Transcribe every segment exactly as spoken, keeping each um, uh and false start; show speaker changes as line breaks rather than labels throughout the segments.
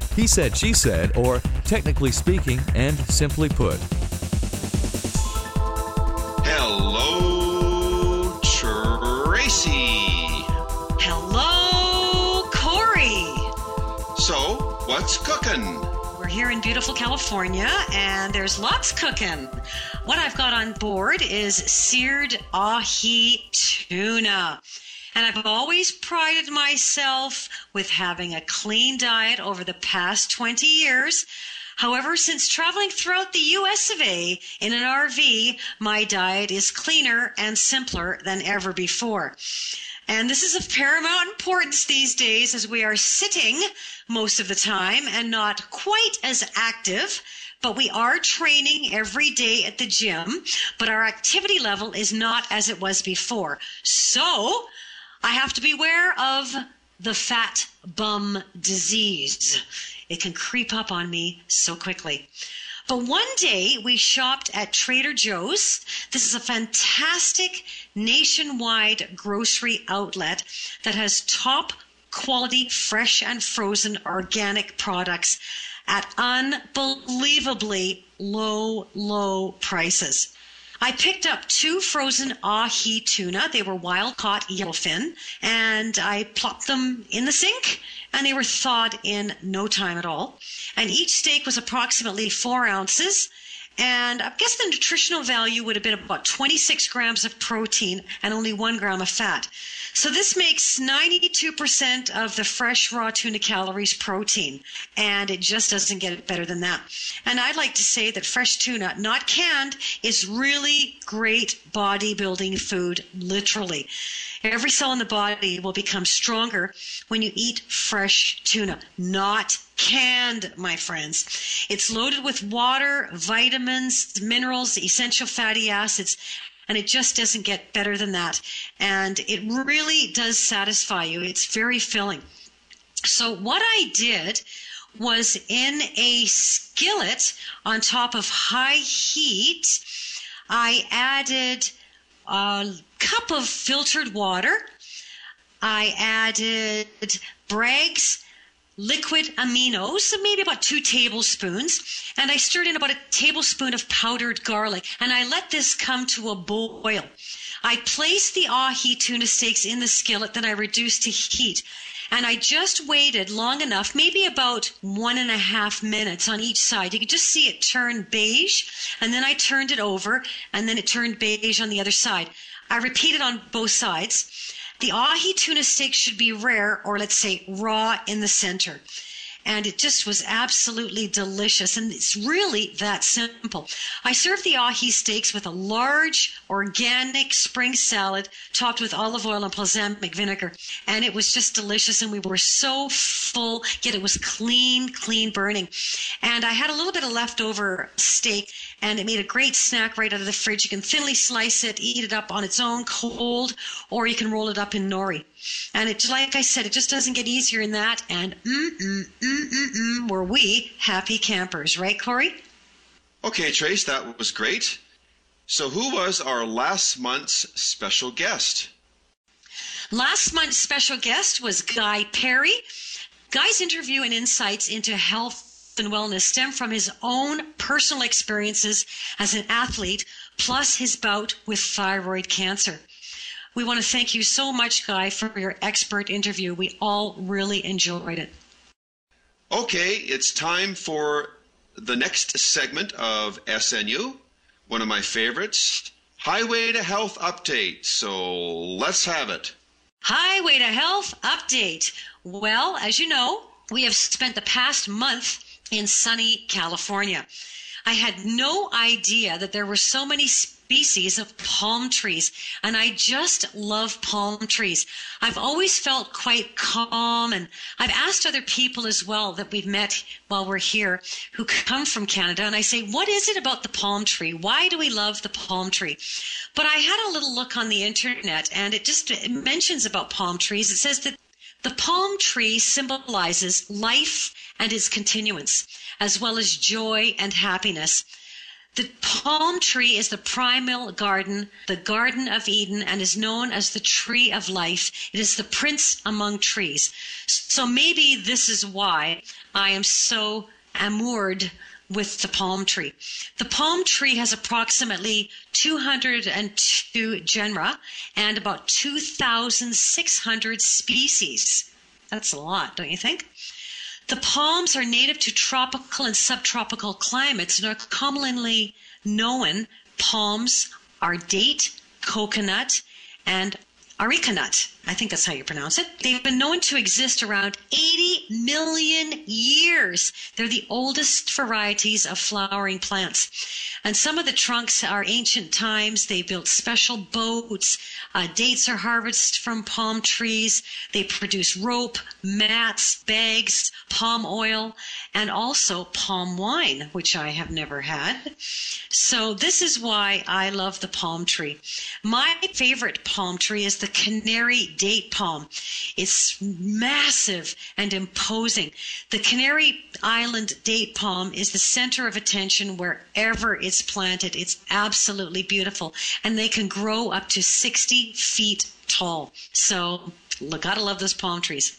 He said, she said, or technically speaking and simply put.
Hello, Tracy.
Hello, Corey.
So, what's cooking?
We're here in beautiful California, and there's lots cooking. What I've got on board is seared ahi tuna. And I've always prided myself with having a clean diet over the past twenty years. However, since traveling throughout the U S of A in an R V, my diet is cleaner and simpler than ever before. And this is of paramount importance these days as we are sitting most of the time and not quite as active, but we are training every day at the gym, but our activity level is not as it was before. So I have to beware of the fat bum disease. It can creep up on me so quickly. But one day we shopped at Trader Joe's. This is a fantastic nationwide grocery outlet that has top quality fresh and frozen organic products at unbelievably low, low prices. I picked up two frozen ahi tuna. They were wild-caught yellowfin, and I plopped them in the sink, and they were thawed in no time at all. And each steak was approximately four ounces, and I guess the nutritional value would have been about twenty-six grams of protein and only one gram of fat. So this makes ninety-two percent of the fresh raw tuna calories protein, and it just doesn't get better than that. And I'd like to say that fresh tuna, not canned, is really great bodybuilding food, literally. Every cell in the body will become stronger when you eat fresh tuna, not canned, my friends. It's loaded with water, vitamins, minerals, essential fatty acids, and it just doesn't get better than that. And it really does satisfy you. It's very filling. So what I did was in a skillet on top of high heat, I added a cup of filtered water. I added Bragg's liquid aminos, so maybe about two tablespoons, and I stirred in about a tablespoon of powdered garlic, and I let this come to a boil. I placed the ahi tuna steaks in the skillet, then I reduced to heat, and I just waited long enough, maybe about one and a half minutes on each side. You could just see it turn beige, and then I turned it over, and then it turned beige on the other side. I repeated on both sides. The ahi tuna steak should be rare, or let's say raw in the center. And it just was absolutely delicious. And it's really that simple. I served the ahi steaks with a large organic spring salad topped with olive oil and balsamic vinegar. And it was just delicious. And we were so full, yet it was clean, clean burning. And I had a little bit of leftover steak, and it made a great snack right out of the fridge. You can thinly slice it, eat it up on its own cold, or you can roll it up in nori. And it, like I said, it just doesn't get easier than that. And mm-mm, mm-mm-mm, were we happy campers, right, Corey?
Okay, Trace, that was great. So who was our last month's special guest?
Last month's special guest was Guy Perry. Guy's interview and insights into health and wellness stem from his own personal experiences as an athlete, plus his bout with thyroid cancer. We want to thank you so much, Guy, for your expert interview. We all really enjoyed it.
Okay, it's time for the next segment of S N U, one of my favorites, Highway to Health Update. So let's have it.
Highway to Health Update. Well, as you know, we have spent the past month in sunny California. I had no idea that there were so many species of palm trees, and I just love palm trees. I've always felt quite calm, and I've asked other people as well that we've met while we're here who come from Canada, and I say, what is it about the palm tree? Why do we love the palm tree? But I had a little look on the internet, and it just it mentions about palm trees. It says that the palm tree symbolizes life and its continuance, as well as joy and happiness. The palm tree is the primal garden, the Garden of Eden, and is known as the tree of life. It is the prince among trees. So maybe this is why I am so enamored with the palm tree. The palm tree has approximately two hundred two genera and about two thousand six hundred species. That's a lot, don't you think? The palms are native to tropical and subtropical climates and are commonly known. Palms are date, coconut, and areca nut. I think that's how you pronounce it. They've been known to exist around eighty million years. They're the oldest varieties of flowering plants. And some of the trunks are ancient times. They built special boats. Uh, dates are harvested from palm trees. They produce rope, mats, bags, palm oil, and also palm wine, which I have never had. So this is why I love the palm tree. My favorite palm tree is the Canary date palm. It's massive and imposing. The Canary Island date palm is the center of attention wherever it's planted. It's absolutely beautiful, and they can grow up to sixty feet tall. So, gotta love those palm trees.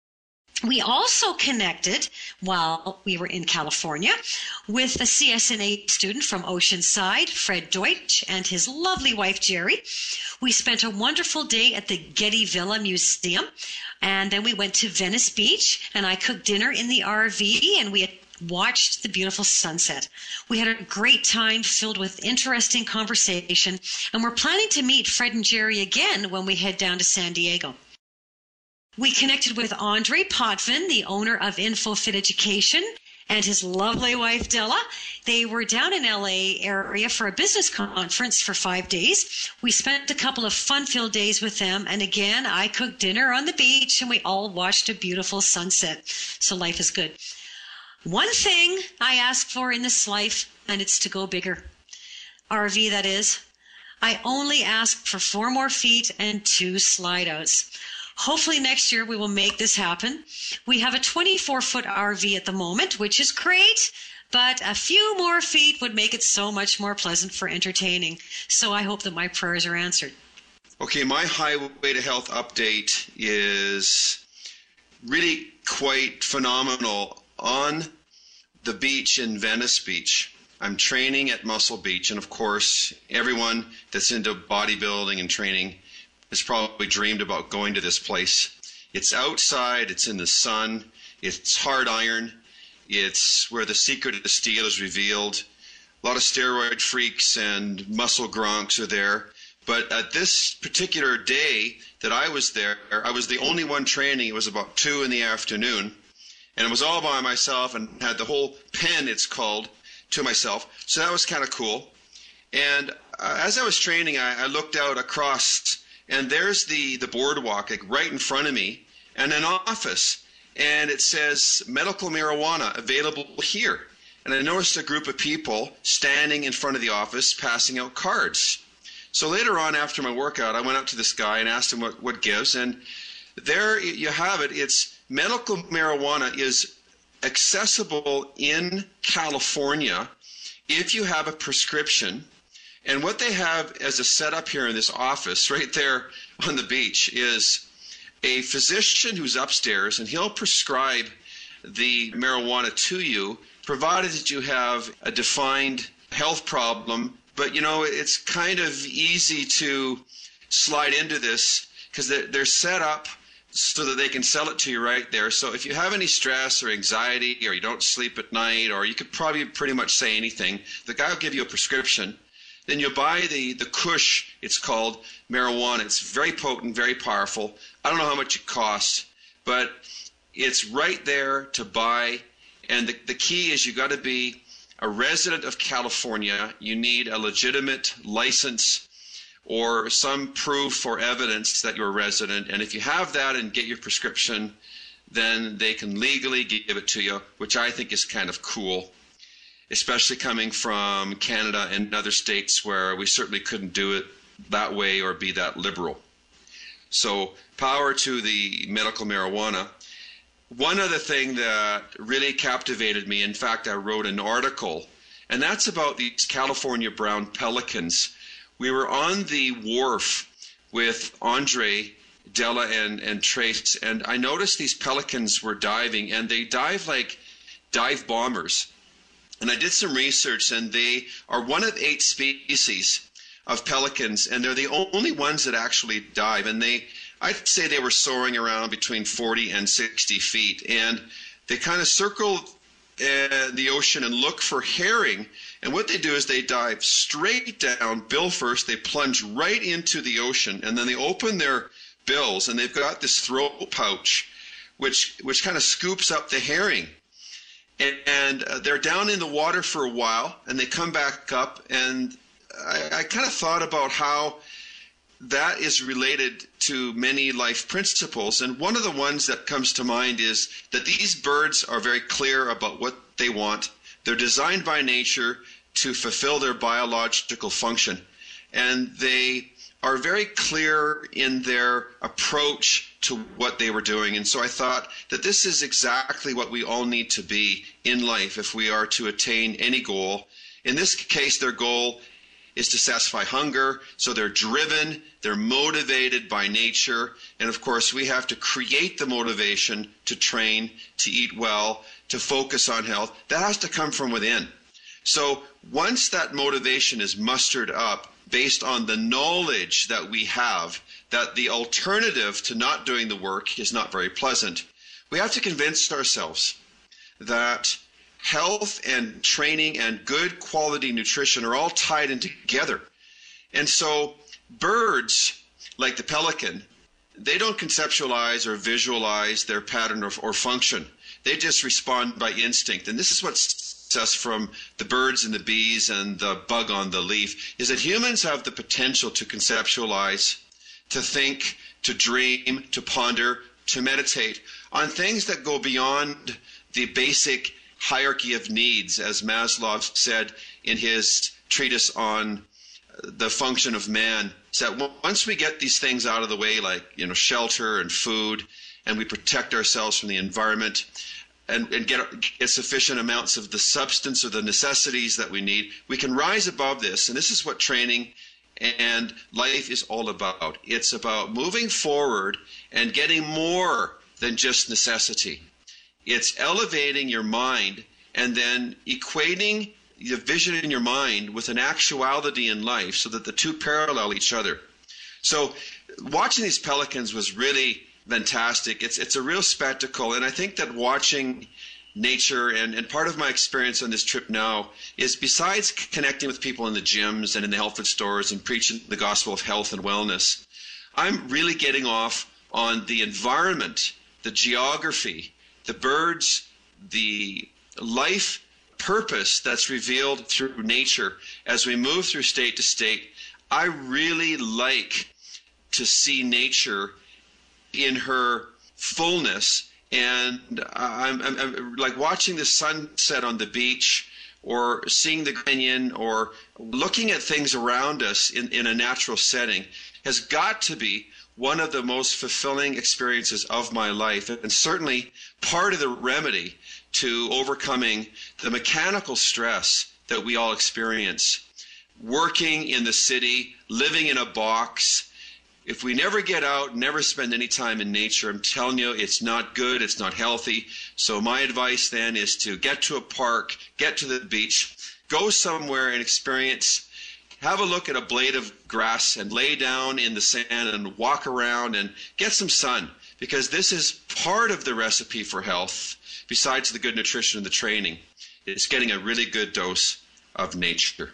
We also connected while we were in California with a C S N A student from Oceanside, Fred Deutsch, and his lovely wife, Jerry. We spent a wonderful day at the Getty Villa Museum, and then we went to Venice Beach, and I cooked dinner in the R V, and we had watched the beautiful sunset. We had a great time filled with interesting conversation, and we're planning to meet Fred and Jerry again when we head down to San Diego. We connected with Andre Potvin, the owner of InfoFit Education, and his lovely wife, Della. They were down in L A area for a business conference for five days. We spent a couple of fun-filled days with them, and again, I cooked dinner on the beach, and we all watched a beautiful sunset. So life is good. One thing I ask for in this life, and it's to go bigger. R V, that is. I only ask for four more feet and two slide-outs. Hopefully next year we will make this happen. We have a twenty-four foot R V at the moment, which is great, but a few more feet would make it so much more pleasant for entertaining. So I hope that my prayers are answered.
Okay, my Highway to Health update is really quite phenomenal. On the beach in Venice Beach, I'm training at Muscle Beach, and of course, everyone that's into bodybuilding and training has probably dreamed about going to this place. It's outside, it's in the sun, it's hard iron, it's where the secret of the steel is revealed. A lot of steroid freaks and muscle gronks are there. But at this particular day that I was there, I was the only one training. It was about two in the afternoon, and it was all by myself and had the whole pen, it's called, to myself. So that was kind of cool. And uh, as I was training, I, I looked out across, and there's the, the boardwalk, like right in front of me, and an office. And it says, medical marijuana available here. And I noticed a group of people standing in front of the office passing out cards. So later on, after my workout, I went up to this guy and asked him what, what gives. And there you have it. It's medical marijuana is accessible in California if you have a prescription. And what they have as a setup here in this office right there on the beach is a physician who's upstairs, and he'll prescribe the marijuana to you, provided that you have a defined health problem. But, you know, it's kind of easy to slide into this because they're, they're set up so that they can sell it to you right there. So if you have any stress or anxiety, or you don't sleep at night, or you could probably pretty much say anything, the guy will give you a prescription. Then you buy the, the Kush, it's called, marijuana. It's very potent, very powerful. I don't know how much it costs, but it's right there to buy. And the, the key is you got to be a resident of California. You need a legitimate license or some proof or evidence that you're a resident. And if you have that and get your prescription, then they can legally give it to you, which I think is kind of cool, especially coming from Canada and other states where we certainly couldn't do it that way or be that liberal. So power to the medical marijuana. One other thing that really captivated me, in fact, I wrote an article and that's about these California brown pelicans. We were on the wharf with Andre, Della, and, and Trace, and I noticed these pelicans were diving, and they dive like dive bombers. And I did some research, and they are one of eight species of pelicans, and they're the only ones that actually dive. And they, I'd say they were soaring around between forty and sixty feet, and they kind of circle uh, the ocean and look for herring. And what they do is they dive straight down, bill first, they plunge right into the ocean, and then they open their bills, and they've got this throat pouch, which which kind of scoops up the herring. And, and uh, they're down in the water for a while, and they come back up, and I, I kind of thought about how that is related to many life principles. And one of the ones that comes to mind is that these birds are very clear about what they want. They're designed by nature to fulfill their biological function, and they are very clear in their approach to what they were doing. And so I thought that this is exactly what we all need to be in life if we are to attain any goal. In this case, their goal is to satisfy hunger, so they're driven, they're motivated by nature, and of course we have to create the motivation to train, to eat well, to focus on health. That has to come from within. So once that motivation is mustered up based on the knowledge that we have that the alternative to not doing the work is not very pleasant, we have to convince ourselves that health and training and good quality nutrition are all tied in together. And so birds, like the pelican, they don't conceptualize or visualize their pattern or, or function. They just respond by instinct. And this is what sets us from the birds and the bees and the bug on the leaf, is that humans have the potential to conceptualize, to think, to dream, to ponder, to meditate on things that go beyond the basic hierarchy of needs, as Maslow said in his treatise on the function of man. So that once we get these things out of the way, like, you know, shelter and food, and we protect ourselves from the environment, and, and get, get sufficient amounts of the substance or the necessities that we need, we can rise above this. And this is what training and life is all about. It's about moving forward and getting more than just necessity. It's elevating your mind and then equating the vision in your mind with an actuality in life so that the two parallel each other. So watching these pelicans was really fantastic. It's it's a real spectacle, and I think that watching nature, and, and part of my experience on this trip now is, besides connecting with people in the gyms and in the health food stores and preaching the gospel of health and wellness, I'm really getting off on the environment, the geography, the birds, the life purpose that's revealed through nature as we move through state to state. I really like to see nature in her fullness, and I'm, I'm, I'm like watching the sunset on the beach, or seeing the canyon, or looking at things around us in, in a natural setting has got to be one of the most fulfilling experiences of my life, and certainly part of the remedy to overcoming the mechanical stress that we all experience. Working in the city, living in a box, if we never get out, never spend any time in nature, I'm telling you, it's not good, it's not healthy. So my advice then is to get to a park, get to the beach, go somewhere and experience, have a look at a blade of grass and lay down in the sand and walk around and get some sun, because this is part of the recipe for health, besides the good nutrition and the training. It's getting a really good dose of nature.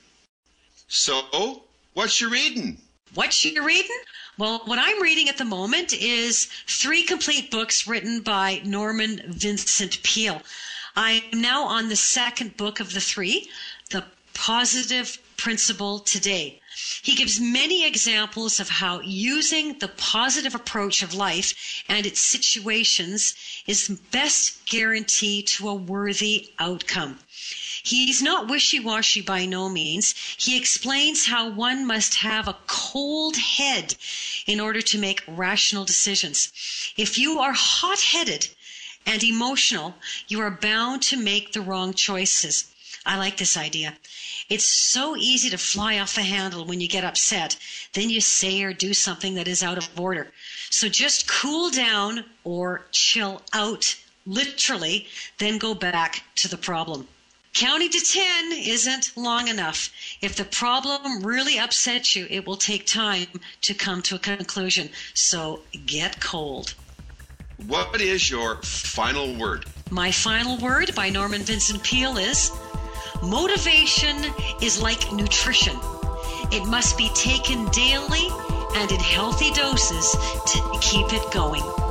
So, what's you reading?
What you reading? Well, what I'm reading at the moment is three complete books written by Norman Vincent Peale. I am now on the second book of the three, The Positive Principle Today. He gives many examples of how using the positive approach of life and its situations is the best guarantee to a worthy outcome. He's not wishy-washy by no means. He explains how one must have a cold head in order to make rational decisions. If you are hot-headed and emotional, you are bound to make the wrong choices. I like this idea. It's so easy to fly off the handle when you get upset. Then you say or do something that is out of order. So just cool down or chill out, literally, then go back to the problem. Counting to ten isn't long enough. If the problem really upsets you, it will take time to come to a conclusion. So get cold.
What is your final word?
My final word by Norman Vincent Peale is, motivation is like nutrition. It must be taken daily and in healthy doses to keep it going.